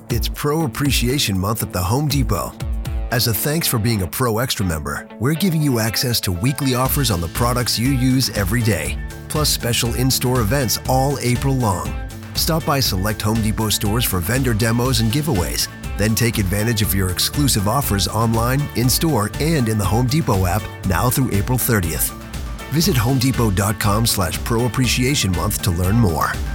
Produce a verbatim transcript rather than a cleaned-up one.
It's Pro Appreciation Month at the Home Depot. As a thanks for being a Pro Extra member, we're giving you access to weekly offers on the products you use every day, plus special in-store events all April long. Stop by select Home Depot stores for vendor demos and giveaways. Then take advantage of your exclusive offers online, in-store, and in the Home Depot app now through April thirtieth. Visit homedepot.com slash pro appreciation month to learn more.